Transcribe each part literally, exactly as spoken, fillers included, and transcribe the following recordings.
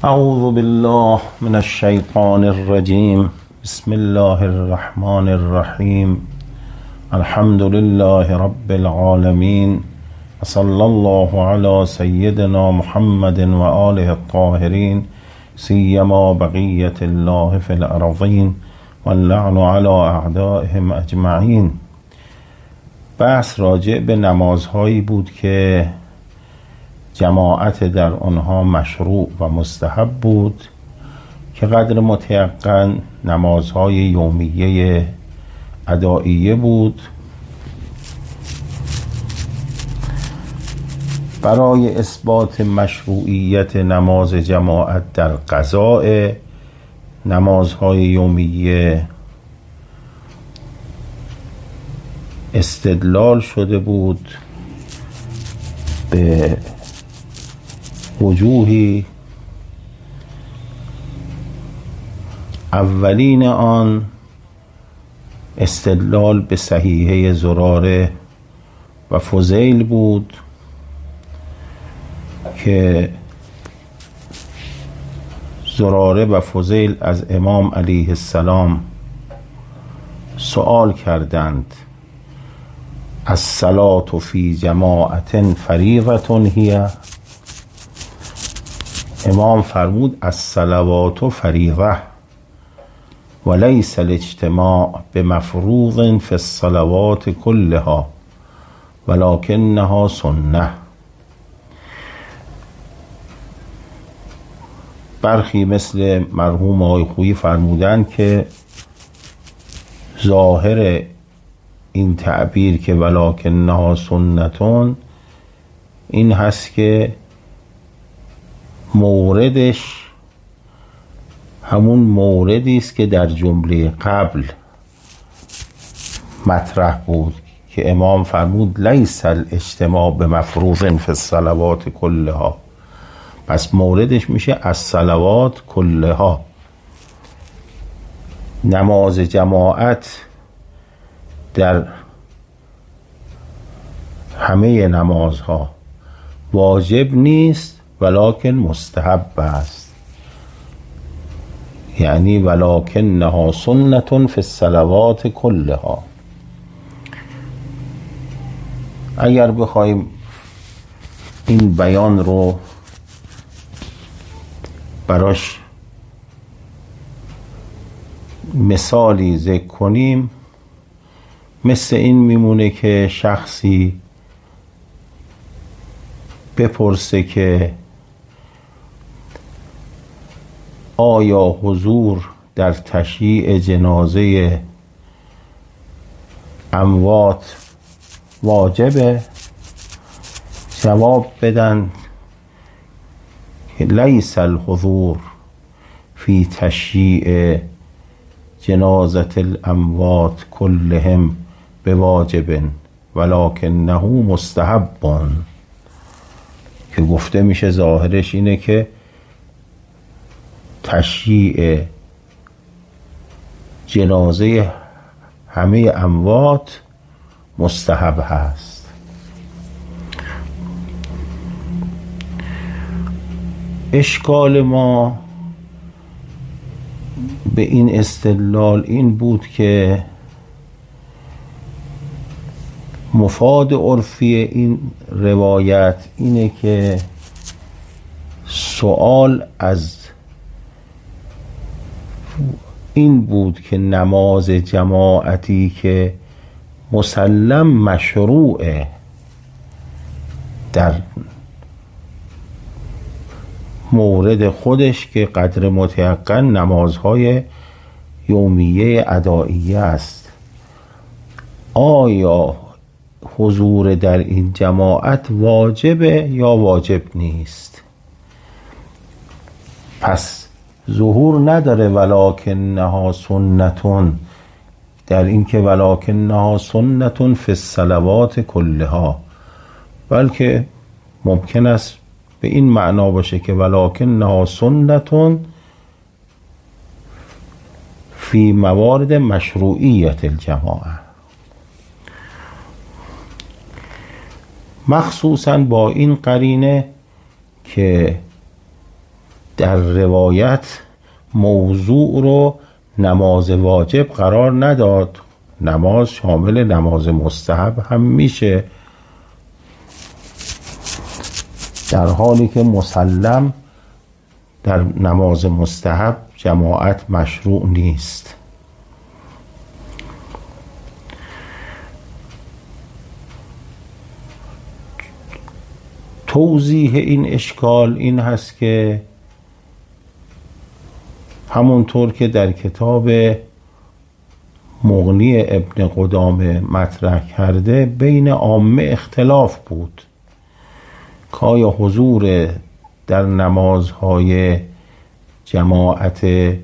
اعوذ بالله من الشیطان الرجیم. بسم الله الرحمن الرحیم. الحمد لله رب العالمین. صلی الله علی سیدنا محمد و آله الطاهرین، سیما بقیة الله فی الارضین واللعن علی اعدائهم اجمعین. بحث راجع به نمازهایی بود که جماعت در آنها مشروع و مستحب بود که قدر متیقن نمازهای یومیه ادائیه بود. برای اثبات مشروعیت نماز جماعت در قضاء نمازهای یومیه استدلال شده بود به وجوهی. اولین آن استدلال به صحیحه زراره و فضیل بود که زراره و فضیل از امام علیه السلام سؤال کردند: الصلاة فی جماعت فریضة هی؟ امام فرمود: الصلوات فریضة ولیس الاجتماع بمفروض فی الصلوات كلها ولکنها سنة. برخی مثل مرحوم آقای خویی فرمودند که ظاهر این تعبیر که ولکنها سنتون این هست که موردش همون موردی است که در جمله قبل مطرح بود که امام فرمود لیس الاجتماع بمفروض فی الصلوات كلها. پس موردش میشه الصلوات كلها. نماز جماعت در همه نمازها واجب نیست ولکن مستحب است، یعنی ولکنها سنة فی الصلوات كلها. اگر بخوایم این بیان رو براش مثالی ذکر کنیم، مثل این میمونه که شخصی بپرسه که آیا حضور در تشییع جنازه اموات واجبه؟ جواب بدن که لیس الحضور فی تشییع جنازة الاموات كلهم بواجب ولکنه مستحب. که گفته میشه ظاهرش اینه که تشییع جنازه همه اموات مستحب هست. اشکال ما به این استدلال این بود که مفاد عرفی این روایت اینه که سوال از این بود که نماز جماعتی که مسلم مشروعه در مورد خودش که قدر متیقن نمازهای یومیه ادائیه است، آیا حضور در این جماعت واجبه یا واجب نیست؟ پس ظهور نداره ولکنها سنتون در این که ولکنها سنتون فی الصلوات كلها، بلکه ممکن است به این معنا باشه که ولکنها سنتون فی موارد مشروعیت الجماعه. مخصوصا با این قرینه که در روایت موضوع رو نماز واجب قرار نداد، نماز شامل نماز مستحب هم میشه، در حالی که مسلم در نماز مستحب جماعت مشروع نیست. توضیح این اشکال این هست که همونطور که در کتاب مغنی ابن قدامه مطرح کرده، بین عامه اختلاف بود که آیا حضور در نمازهای جماعت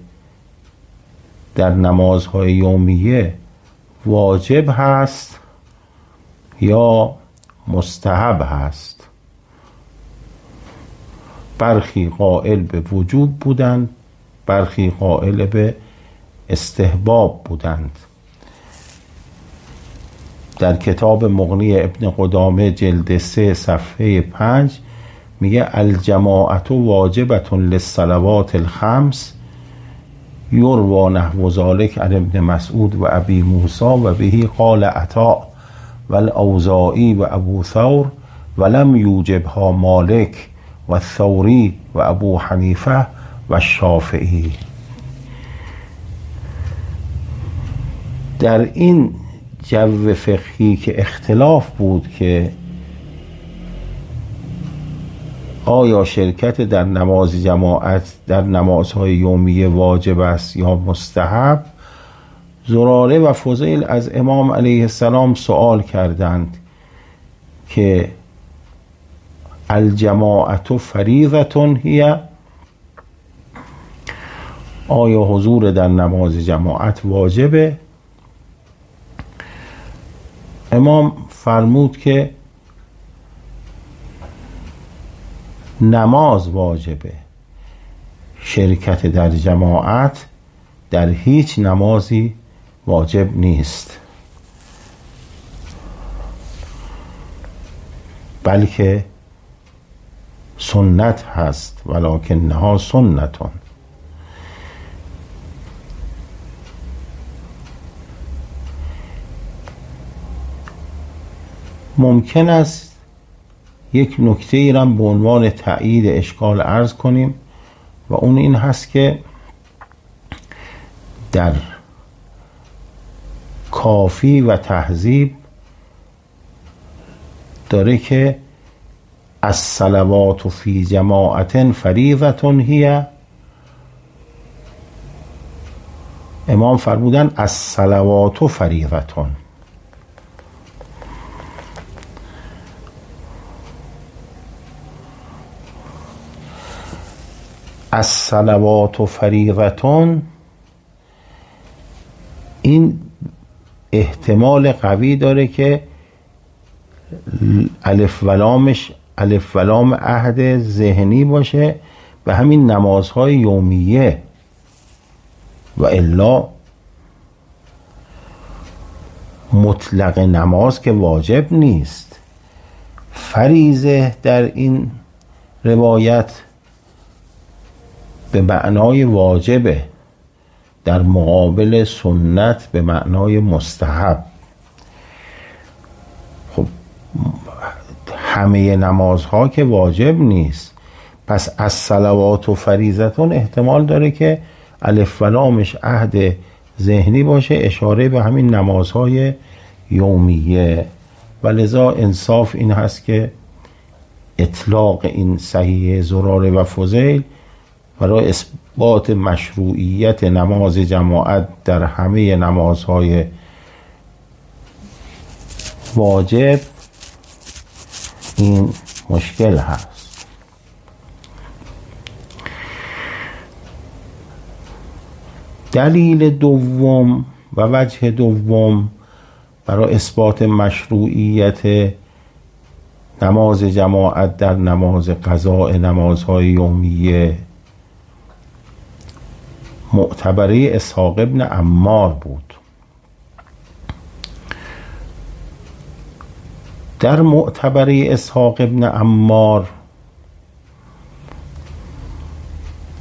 در نمازهای یومیه واجب هست یا مستحب هست. برخی قائل به وجوب بودند، برخی قائل به استحباب بودند. در کتاب مغنی ابن قدامه جلد سه صفحه پنج میگه الجماعت واجبة للصلوات الخمس یروى نحو ذلك عن ابن مسعود و ابی موسی و به قال عطاء و الاوزاعی و ابو ثور ولم یوجبها مالک و الثوری و ابو حنیفه و شافعی. در این جو فقهی که اختلاف بود که آیا شرکت در نماز جماعت در نمازهای یومیه واجب است یا مستحب، زراره و فضیل از امام علیه السلام سوال کردند که الجماعت فریضة هی، آیا حضور در نماز جماعت واجبه؟ امام فرمود که نماز واجبه، شرکت در جماعت در هیچ نمازی واجب نیست، بلکه سنت هست، ولکنها سنتون. ممکن است یک نکته ای را به عنوان تأیید اشکال عرض کنیم و اون این هست که در کافی و تهذیب داره که الصلوات فی جماعت فریضة هی، امام فرمودن الصلوات فریضة. الصلوات فریضة این احتمال قوی داره که الف و لامش الف و لام عهد ذهنی باشه و همین نمازهای یومیه، و الا مطلق نماز که واجب نیست. فریضه در این روایت به معنای واجبه، در مقابل سنت به معنای مستحب. خب همه نمازها که واجب نیست، پس از صلوات و فریضتون احتمال داره که الف و لامش عهد ذهنی باشه، اشاره به همین نمازهای یومیه، و لذا انصاف این هست که اطلاق این صحیح زراره و فضیل برای اثبات مشروعیت نماز جماعت در همه نمازهای واجب این مشکل هست. دلیل دوم و وجه دوم برای اثبات مشروعیت نماز جماعت در نماز قضاء نمازهای یومیه معتبره اسحاق ابن عمار بود. در معتبره اسحاق ابن عمار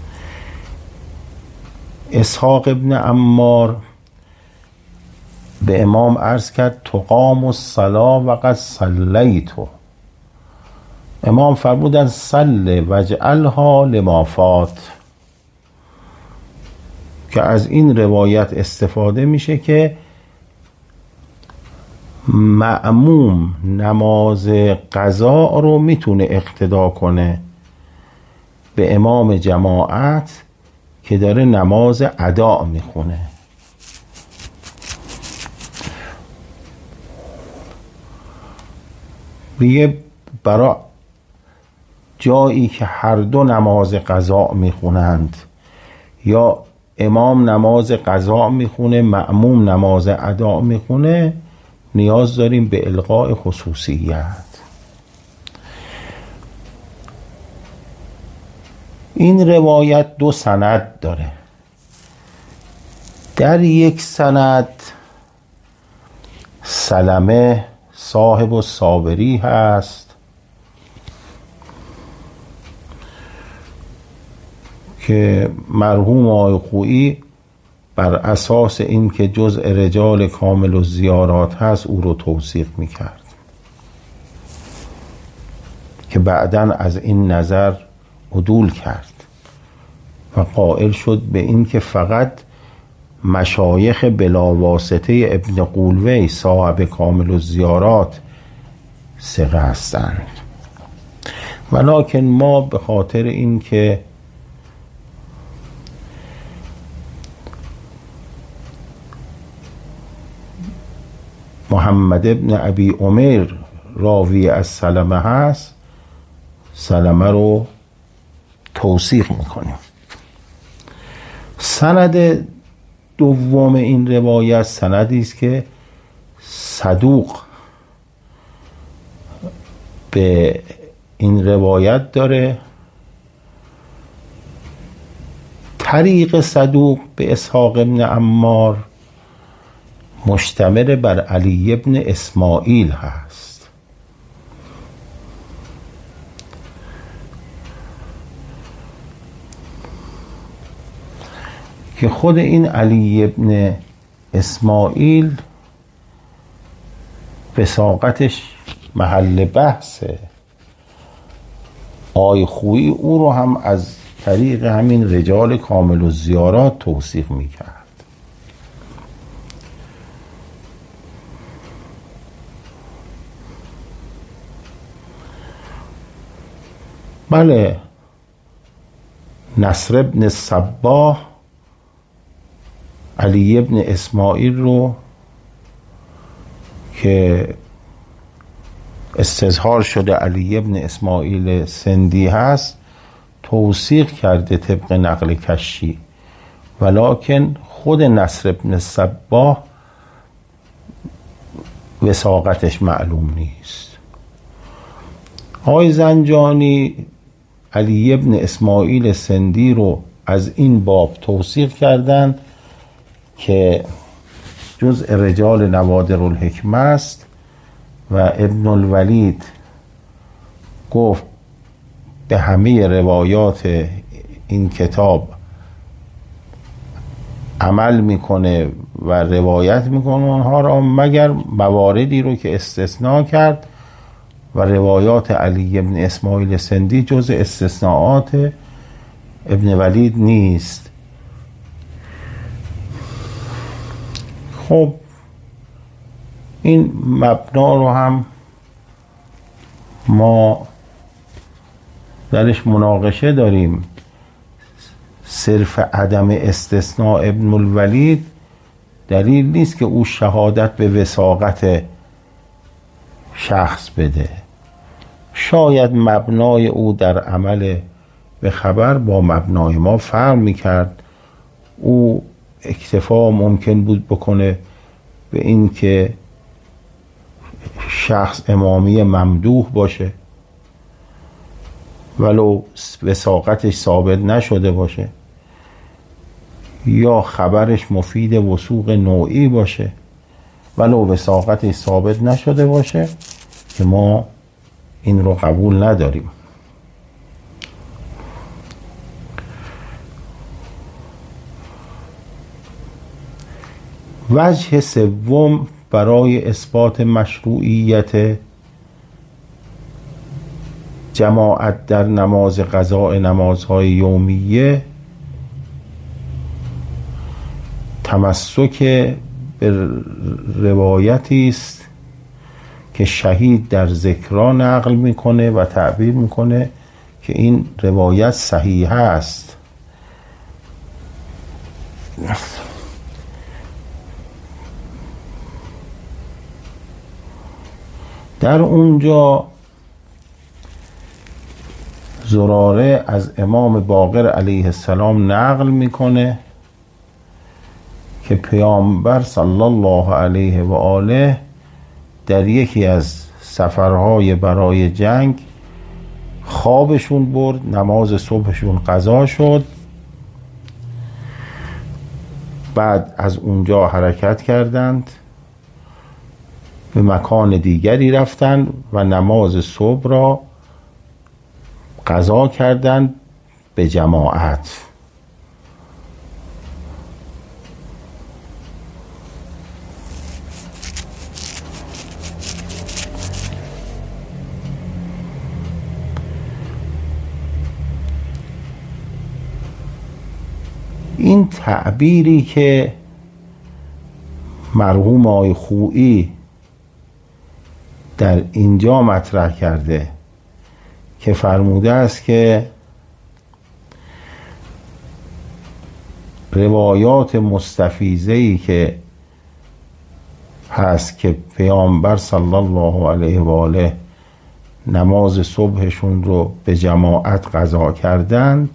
اسحاق ابن عمار به امام عرض کرد تقام الصلاة و قد صلیتو. امام فرمودن صل واجعلها لما فات، که از این روایت استفاده میشه که مأموم نماز قضا رو میتونه اقتدا کنه به امام جماعت که داره نماز ادا میخونه. میگه برای جایی که هر دو نماز قضا میخونند، یا امام نماز قضا میخونه مأموم نماز ادا میخونه، نیاز داریم به الغاء خصوصیت. این روایت دو سند داره. در یک سند سلمه صاحب الصابری هست که مرحوم آقای خویی بر اساس این که جزء رجال کامل الزیارات هست او رو توثیق میکرد، که بعداً از این نظر عدول کرد و قائل شد به این که فقط مشایخ بلاواسطه ابن قولوی صاحب کامل الزیارات ثقه هستند. ولکن ما به خاطر این که محمد ابن ابی عمر راوی از سلمه هست، سلمه رو توثیق میکنیم. سند دوم این روایت سندی است که صدوق به این روایت داره. طریق صدوق به اسحاق ابن عمار مشتمل بر علی ابن اسماعیل هست که خود این علی ابن اسماعیل وثاقتش محل بحثه. آقای خویی او رو هم از طریق همین رجال کامل الزیارات توثیق میکرد. بله، نصر ابن صباح علی ابن اسماعیل رو که استظهار شده علی ابن اسماعیل سندی هست توثیق کرده طبق نقل کشی، ولکن خود نصر ابن صباح وثاقتش معلوم نیست. آقای زنجانی علی ابن اسماعیل سندی رو از این باب توثیق کردند که جزء رجال نوادر الحکمه است و ابن الولید گفت به همه روایات این کتاب عمل میکنه و روایت میکنه اونها را، مگر مواردی رو که استثناء کرد و روایات علی ابن اسماعیل سندی جز استثناءات ابن ولید نیست. خب این مبنا رو هم ما درش مناقشه داریم. صرف عدم استثناء ابن الولید دلیل نیست که او شهادت به وثاقت شخص بده. شاید مبنای او در عمل به خبر با مبنای ما فرق میکرد. او اکتفا ممکن بود بکنه به این که شخص امامی ممدوح باشه ولو وثاقتش ثابت نشده باشه، یا خبرش مفید وثوق نوعی باشه ولو وثاقتش ثابت نشده باشه، که ما این رو قبول نداریم. وجه سوم برای اثبات مشروعیت جماعت در نماز قضاء نمازهای یومیه تمسک به روایتی است که شهید در ذکرها نقل میکنه و تعبیر میکنه که این روایت صحیح است. در اونجا زراره از امام باقر علیه السلام نقل میکنه که پیامبر صلی الله علیه و آله در یکی از سفرهای برای جنگ خوابشون برد، نماز صبحشون قضا شد، بعد از اونجا حرکت کردند، به مکان دیگری رفتند و نماز صبح را قضا کردند به جماعت. این تعبیری که مرحوم آقای خویی در اینجا مطرح کرده که فرموده است که روایات مستفیضه‌ای که هست که پیامبر صلی الله علیه و آله نماز صبحشون رو به جماعت قضا کردند،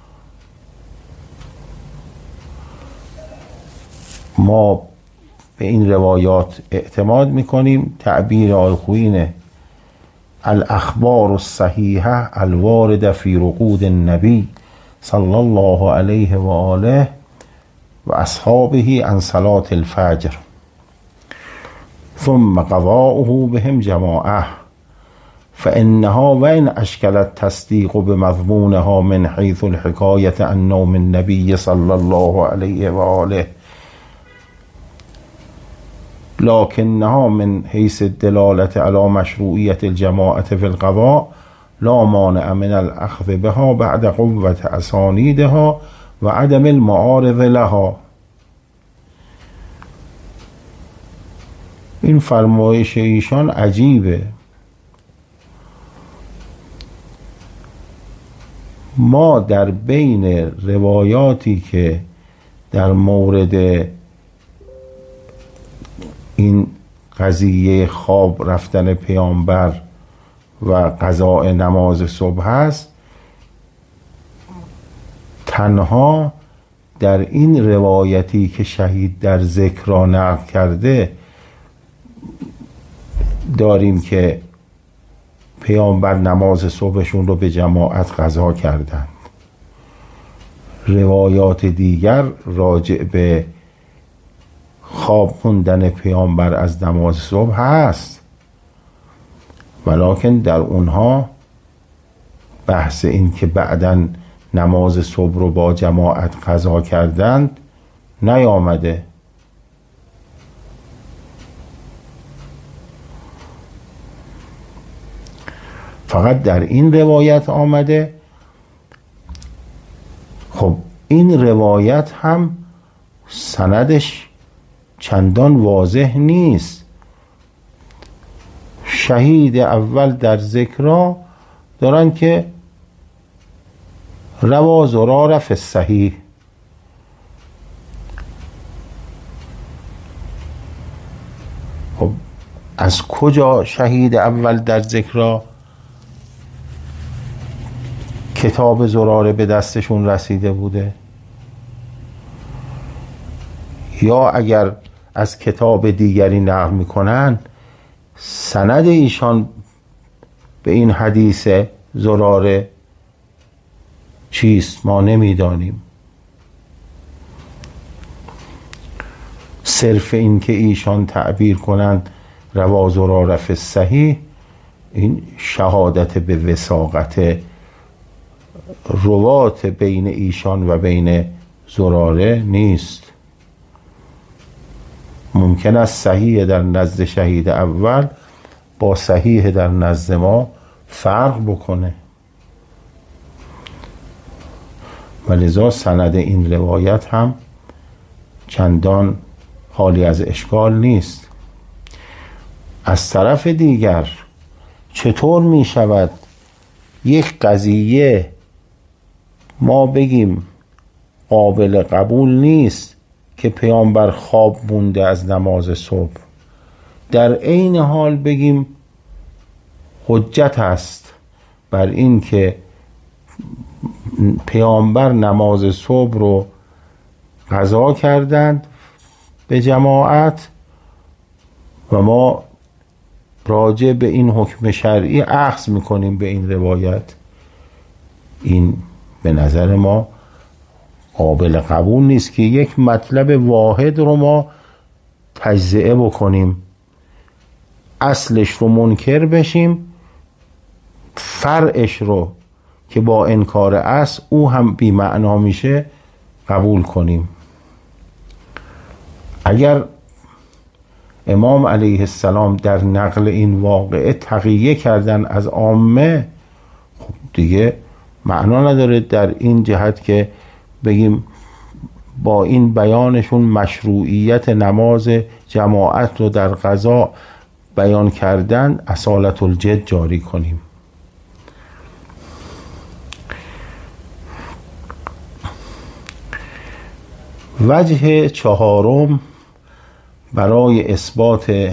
ما به این روایات اعتماد میکنیم. تعبیر آقای خویی الاخبار الصحیحه الوارده فی رقود النبی صلی الله علیه و آله و اصحابه عن صلاة الفجر ثم قضاؤه بهم جماعه فانها وان اشکل التصدیق بمضمونها من حیث الحکایة عن نوم النبی صلی الله علیه و آله لكنها من حيث الدلالة على مشروعية الجماعة في القضاء لا مانع من الأخذ بها بعد قوة أسانيدها وعدم المعارض لها. این فرمایش ایشان عجیبه. ما در بین روایاتی که در مورد این قضیه خواب رفتن پیامبر و قضاء نماز صبح هست، تنها در این روایتی که شهید در ذکر را نقل کرده داریم که پیامبر نماز صبحشون رو به جماعت قضا کردند. روایات دیگر راجع به خواب خوندن پیامبر از نماز صبح هست، ولکن در اونها بحث این که بعداً نماز صبح رو با جماعت قضا کردند نیامده. فقط در این روایت آمده. خب این روایت هم سندش چندان واضح نیست. شهید اول در ذکرها دارن که روا زراره فی الصحیح، خب از کجا شهید اول در ذکرها کتاب زراره به دستشون رسیده بوده؟ یا اگر از کتاب دیگری نقل میکنن سند ایشان به این حدیث زراره چیست ما نمیدانیم. صرف این که ایشان تعبیر کنند روا زراره فی الصحیح، این شهادت به وثاقت روات بین ایشان و بین زراره نیست. ممکن است صحیح در نزد شهید اول با صحیح در نزد ما فرق بکنه و لذا سند این روایت هم چندان خالی از اشکال نیست. از طرف دیگر چطور می شود یک قضیه ما بگیم قابل قبول نیست که پیامبر خواب مونده از نماز صبح، در عین حال بگیم حجت است بر این که پیامبر نماز صبح رو قضا کردند به جماعت و ما راجع به این حکم شرعی اخذ میکنیم به این روایت؟ این به نظر ما قابل قبول نیست که یک مطلب واحد رو ما تجزیه بکنیم، اصلش رو منکر بشیم، فرعش رو که با انکار اصل او هم بی معنا میشه قبول کنیم. اگر امام علیه السلام در نقل این واقعه تقیه کردن از عامه، خب دیگه معنا نداره در این جهت که بگیم با این بیانشون مشروعیت نماز جماعت رو در قضا بیان کردن اصالت الجد جاری کنیم. وجه چهارم برای اثبات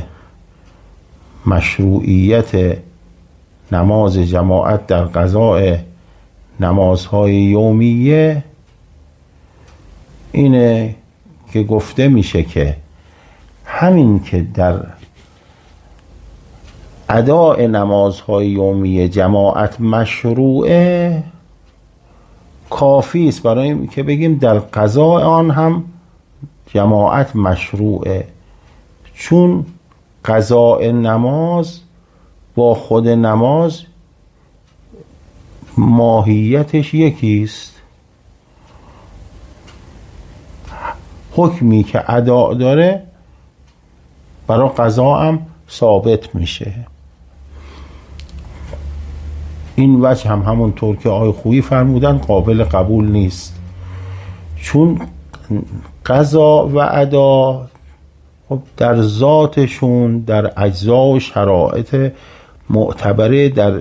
مشروعیت نماز جماعت در قضاء نمازهای یومیه اینه که گفته میشه که همین که در اداء نمازهای یومیه جماعت مشروعه کافی است برای که بگیم در قضاء آن هم جماعت مشروعه، چون قضاء نماز با خود نماز ماهیتش یکیست. حکمی که ادا داره برای قضا هم ثابت میشه. این وجه هم همونطور که آقای خویی فرمودن قابل قبول نیست، چون قضا و ادا خب در ذاتشون در اجزا و شرایط معتبره در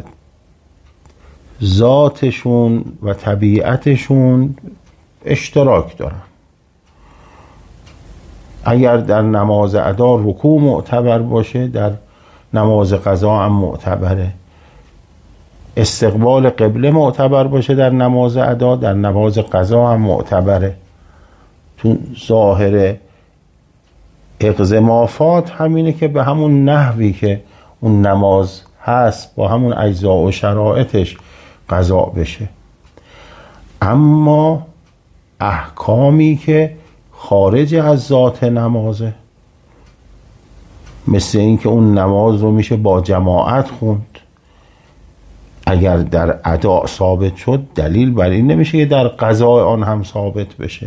ذاتشون و طبیعتشون اشتراک دارن. اگر در نماز ادا رکوع معتبر باشه در نماز قضا هم معتبره، استقبال قبله معتبر باشه در نماز ادا در نماز قضا هم معتبره، چون ظاهر اقزمافات همینه که به همون نحوی که اون نماز هست با همون اجزا و شرایطش قضا بشه. اما احکامی که خارج از ذات نمازه، مثل این که اون نماز رو میشه با جماعت خوند، اگر در ادا ثابت شد دلیل بر این نمیشه که در قضاء آن هم ثابت بشه.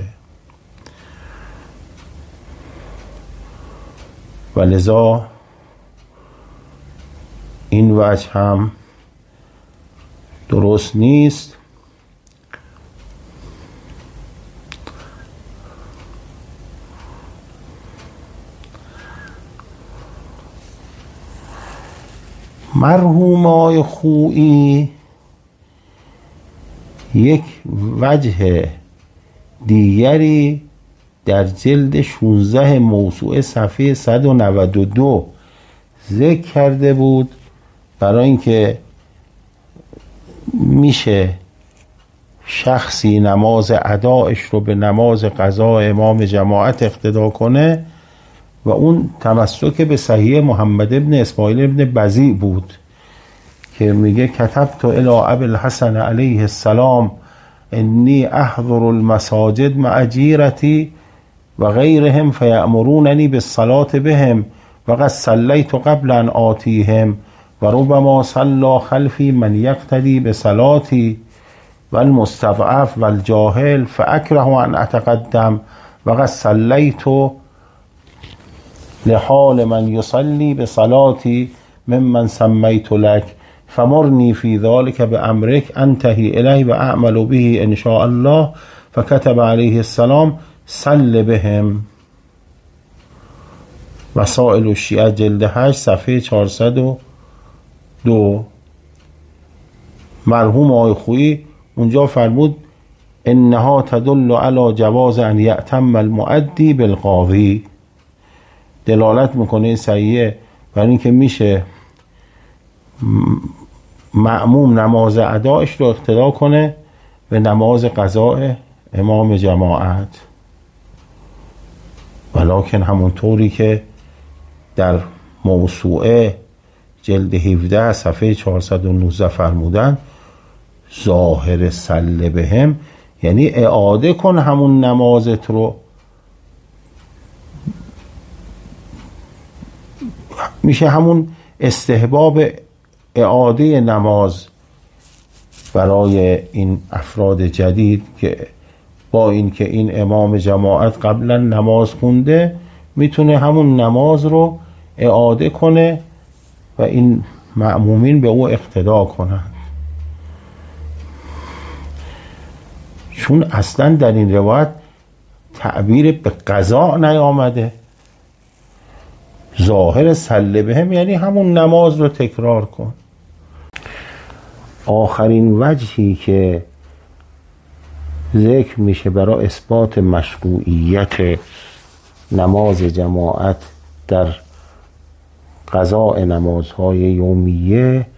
و لذا این وجه هم درست نیست. مرحوم آقای خویی یک وجه دیگری در جلد شانزده موسوعه صفحه صد و نود و دو ذکر کرده بود برای اینکه میشه شخصی نماز ادایش رو به نماز قضا امام جماعت اقتدا کنه و اون تمسک به صحیح محمد ابن اسماعیل ابن بزیع بود که میگه کتبت الی ابی الحسن علیه السلام انی احضر المساجد مع جیرتی و غیرهم فیأمروننی بالصلاة بهم و قد صلیت قبل ان آتیهم و ربما صلی خلفی من یقتدی بصلاتی و المستضعف و الجاهل فاکره ان اتقدم و قد صلیت لحال من یصلی بصلاتی ممن سمیت لک فمرنی فی ذلک بامرک انتهی الیه و اعمل به ان شاء الله. فکتب علیه السلام صل بهم. وسائل الشیعه جلد هشت صفحه چهارصد و دو. مرحوم آقای خویی اونجا فرمود انها تدل علی جواز ان یأتم المؤدی بالقاضی. دلالت میکنه این صحیحه برای اینکه میشه مأموم نماز ادایش رو اقتدا کنه به نماز قضاء امام جماعت، ولکن همونطوری که در موسوعه جلد هفده صفحه چهارصد و نوزده فرمودن ظاهر صل بهم یعنی اعاده کن همون نمازت رو. میشه همون استحباب اعاده نماز برای این افراد جدید که با این که این امام جماعت قبلا نماز خونده میتونه همون نماز رو اعاده کنه و این مأمومین به او اقتدا کنند. چون اصلا در این روایت تعبیر به قضا نیامده. ظاهر صل بهم یعنی همون نماز رو تکرار کن. آخرین وجهی که ذکر میشه برای اثبات مشروعیت نماز جماعت در قضاء نمازهای یومیه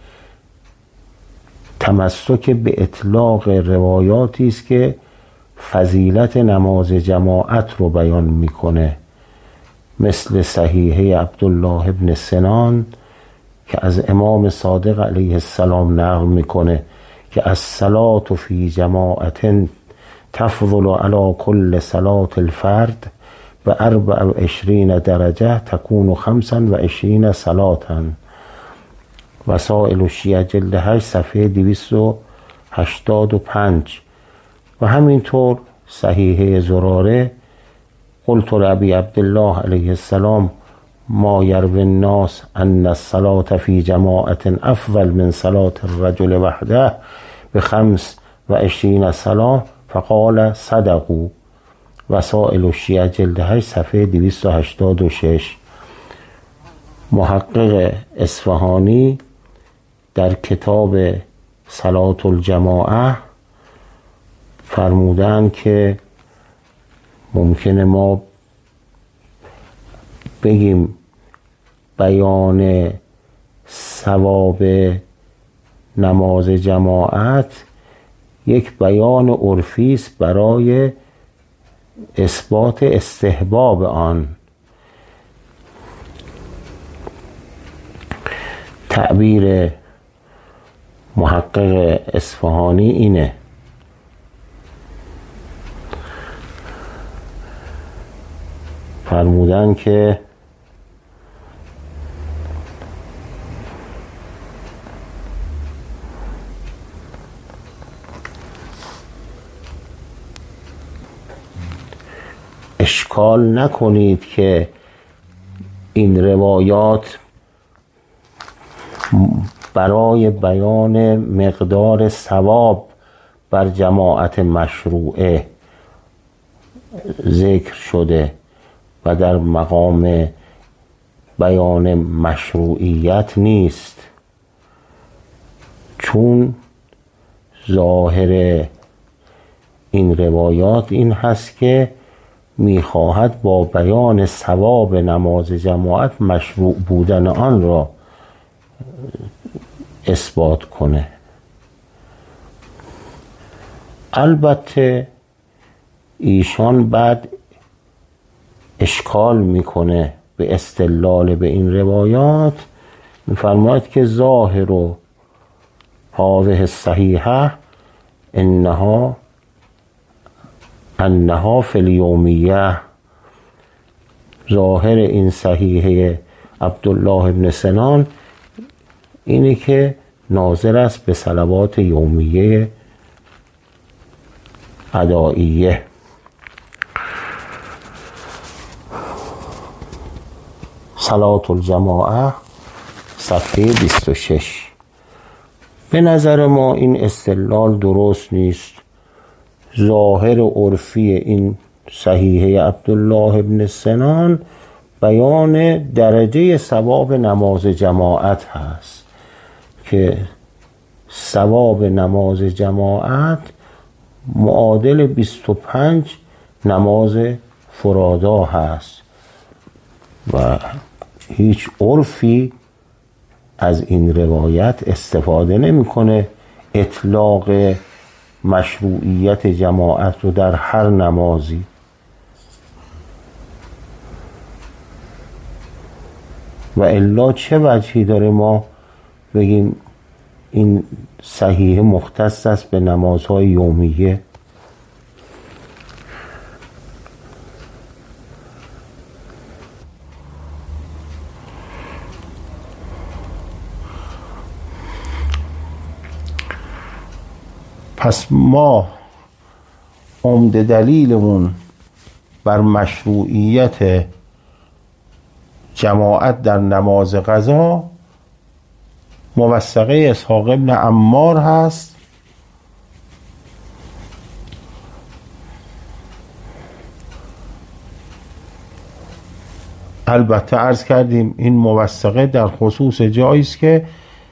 تمسک به اطلاق روایاتی است که فضیلت نماز جماعت رو بیان میکنه، مثل صحیحه عبدالله ابن سنان که از امام صادق علیه السلام نقل میکنه که الصلاة فی جماعت تفضل علی کل صلاة الفرد و اربع و عشرین درجه تکون خمسا و عشرین صلاة. وسائل الشیعه جلد هشت صفحه دویست و هشتاد و پنج. و همینطور صحیحه زراره قلت لأبی عبدالله علیه السلام ما یروی الناس ان الصلاة فی جماعت افضل من صلاة الرجل وحده بخمس و عشرین صلاة فقال صدقوا. وسائل الشیعه جلد هشت صفحه دویست و هشتاد و شش. محقق اصفهانی در کتاب صلاة الجماعه فرمودن که ممکنه ما بگیم بیان ثواب نماز جماعت یک بیان عرفی است برای اثبات استحباب آن. تعبیر محقق اصفهانی اینه. فرمودن که اشکال نکنید که این روایات برای بیان مقدار ثواب بر جماعت مشروعه ذکر شده و در مقام بیان مشروعیت نیست، چون ظاهر این روایات این هست که میخواهد با بیان ثواب نماز جماعت مشروع بودن آن را اثبات کنه. البته ایشان بعد اشکال میکنه به استدلال به این روایات، میفرماید که ظاهر و هذه الصحیحه انها انها فی الیومیه. ظاهر این صحیحه عبدالله ابن سنان اینه که ناظر است به صلوات یومیه ادائیه. صلات الجماعه صفحه بیست و شش. به نظر ما این استدلال درست نیست. ظاهر عرفی این صحیحه عبدالله ابن سنان بیان درجه ثواب نماز جماعت هست که ثواب نماز جماعت معادل بیست و پنج نماز فرادا هست و هیچ عرفی از این روایت استفاده نمیکنه اطلاق مشروعیت جماعت رو در هر نمازی. و الا چه وجهی داره ما بگیم این صحیح مختص است به نمازهای یومیه؟ پس ما عمده دلیلمون بر مشروعیت جماعت در نماز قضا موثقه اسحاق ابن عمار هست البته عرض کردیم این موثقه در خصوص جایی است که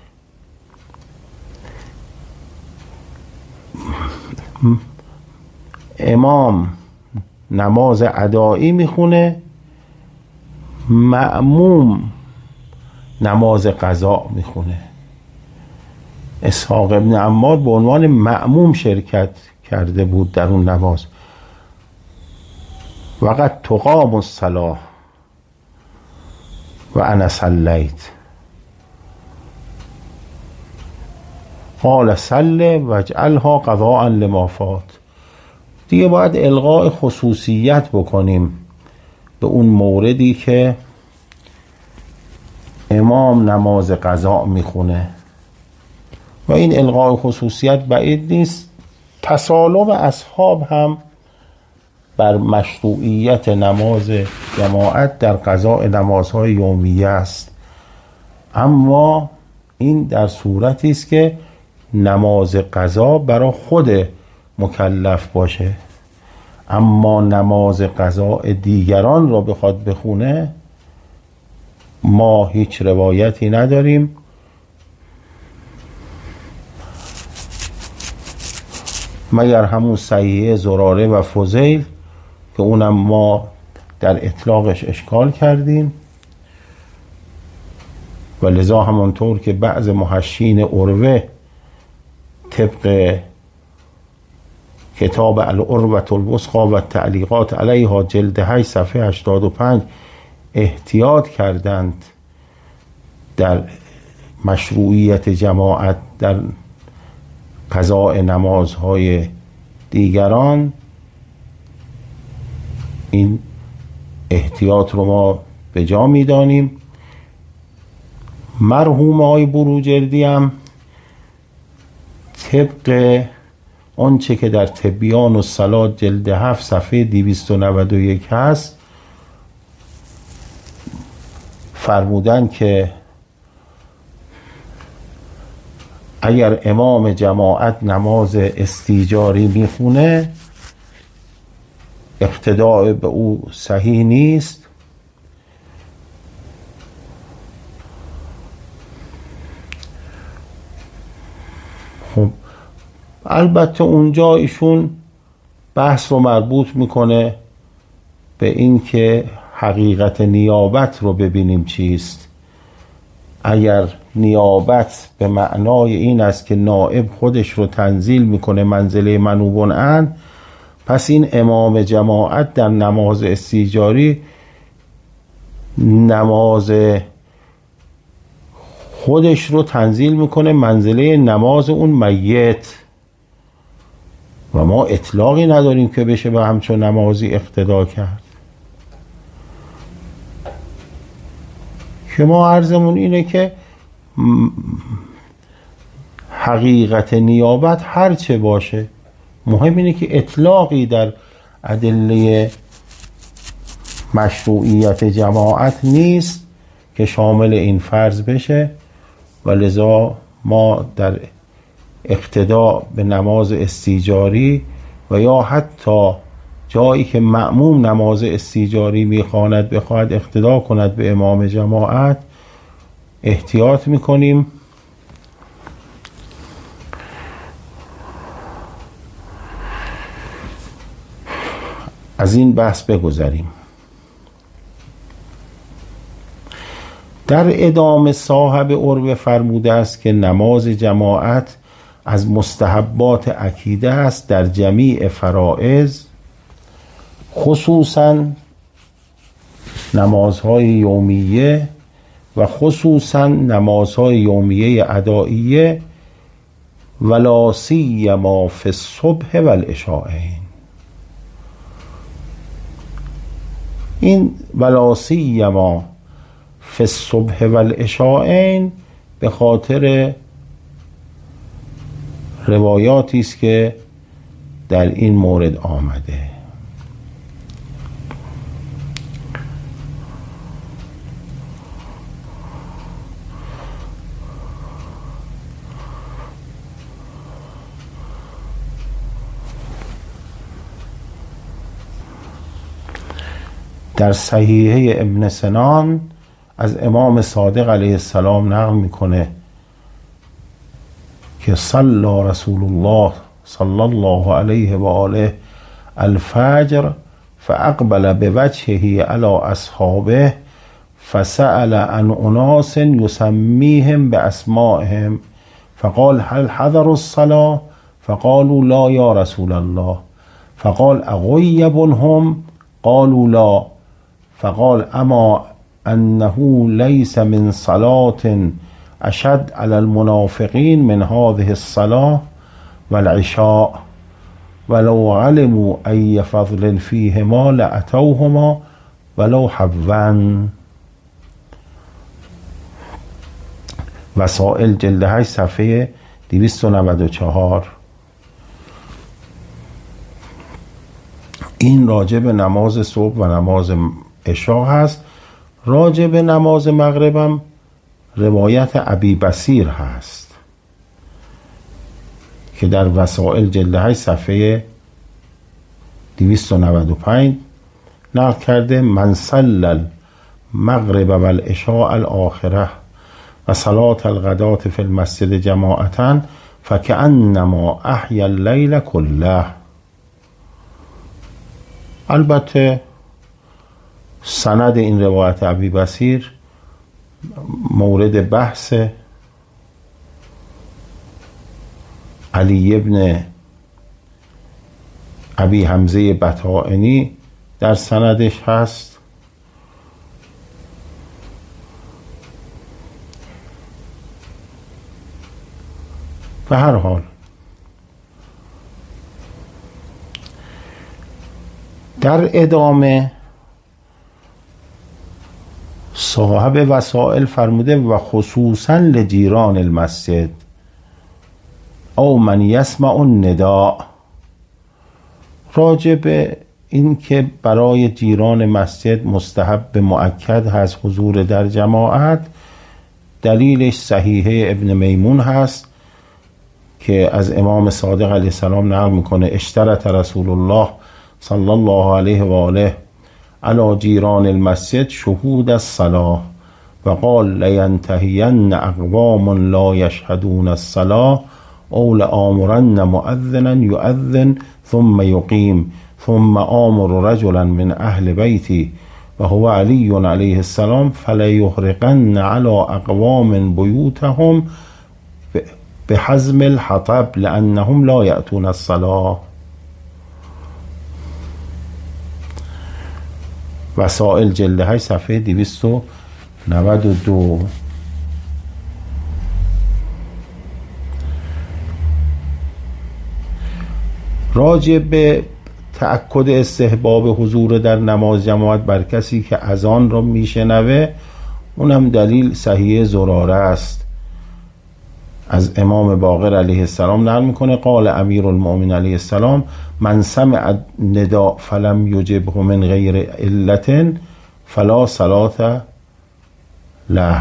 امام نماز ادایی میخونه، مأموم نماز قضا میخونه. اسحاق ابن عمار به عنوان مأموم شرکت کرده بود در اون نماز. وقت تقام الصلاة و انا صلیت قال صل واجعلها قضاء لما فات. دیگه باید الغاء خصوصیت بکنیم به اون موردی که امام نماز قضا میخونه و این الغاء خصوصیت بعید نیست. تسالم اصحاب هم بر مشروعیت نماز جماعت در قضاء نمازهای یومیه است، اما این در صورتی است که نماز قضا برای خود مکلف باشه، اما نماز قضا دیگران را بخواد بخونه ما هیچ روایتی نداریم. مگر همون صحیحه زراره و فضیل که اونم ما در اطلاقش اشکال کردیم و لذا همانطور که بعض محشین عروه طبق کتاب العروة الوثقی و تعلیقات علیها جلد هشت صفحه هشتاد و پنج احتیاط کردند در مشروعیت جماعت در قضاء نمازهای دیگران، این احتیاط رو ما به جا میدانیم. مرحوم آقای بروجردی هم طبق آنچه که در تبیان الصلاة جلد هفت صفحه دویست و نود و یک هست فرمودن که اگر امام جماعت نماز استیجاری میخونه اقتداء به او صحیح نیست، خب البته اونجا ایشون بحث رو مربوط میکنه به این که حقیقت نیابت رو ببینیم چیست. اگر نیابت به معنای این است که نائب خودش رو تنزیل میکنه منزله منوبون ان، پس این امام جماعت در نماز استیجاری نماز خودش رو تنزیل میکنه منزله نماز اون میت و ما اطلاقی نداریم که بشه به همچون نمازی اقتدا کرد. که ما عرضمون اینه که حقیقت نیابت هر چه باشه مهم اینه که اطلاقی در ادله مشروعیت جماعت نیست که شامل این فرض بشه و لذا ما در اقتدا به نماز استیجاری و یا حتی جایی که مأموم نماز استیجاری میخواند بخواهد اقتدا کند به امام جماعت احتیاط میکنیم. از این بحث بگذریم. در ادامه صاحب عروه فرموده است که نماز جماعت از مستحبات عقیده است در جمیع فرائض، خصوصا نمازهای یومیه و خصوصا نمازهای یومیه ادائیه، ولا سیما فی الصبح و العشاءین. این ولا سیما فی الصبح و العشاءین به خاطر روایاتی است که در این مورد آمده. در صحیحه ابن سنان از امام صادق علیه السلام نقل میکنه که صلی رسول الله صلی الله علیه و آله الفجر فاقبل بوجهه علی اصحابه فسأل عن اناس یسمیهم باسمائهم فقال هل حضروا الصلاة فقالوا لا یا رسول الله فقال اغیبهم قالوا لا فقال اما انه ليس من صلاة اشد على المنافقين من هذه الصلاة والعشاء ولو علموا ای فضل فيهما لاتوهما ولو حبوا. وسائل جلد هشت صفحه دویست و نود و چهار. این راجع به نماز صبح و نماز عشا هست. راجع به نماز مغربم روایت ابی بصیر هست که در وسائل جلد هشت صفحه دویست و نود و پنج نقل کرده من صلی المغرب و العشاء الاخره و صلاة الغداة فی المسجد جماعتا فکأنما احیا اللیل کله. البته سند این روایت ابی بصیر مورد بحث علی ابن ابی حمزه بطائنی در سندش هست. به هر حال در ادامه صاحب وسائل فرموده و خصوصا لجیران المسجد او من یسمع النداء، راجع به این که برای جیران مسجد مستحب مؤکد هست حضور در جماعت. دلیلش صحیحه ابن میمون هست که از امام صادق علیه السلام نقل میکنه اشترط رسول الله صلی الله علیه و آله علی جیران المسجد شهود الصلاة و قال لینتهین اقوام لا یشهدون الصلاة او لآمرن مؤذنا یؤذن ثم یقیم ثم آمر رجلا من اهل بیتی و هو علی علیه السلام فلیحرقن علی اقوام بیوتهم بحزم الحطب لانهم لا یأتون الصلاة. وسائل جلد هشت صفحه دویست و نود و دو. راجع به تأکد استحباب حضور در نماز جماعت بر کسی که اذان را میشنوه، اونم دلیل صحیح زراره است. از امام باقر علیه السلام نقل میکنه قال امیر المؤمنین علیه السلام من سمع النداء فلم یجبه من غیر علت فلا صلاة له.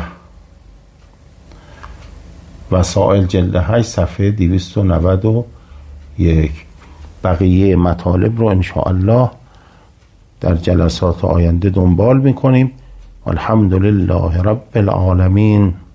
وسائل جلد هشت صفحه دویست و نود و یک. بقیه مطالب رو انشاءالله در جلسات آینده دنبال میکنیم. الحمدلله رب العالمین.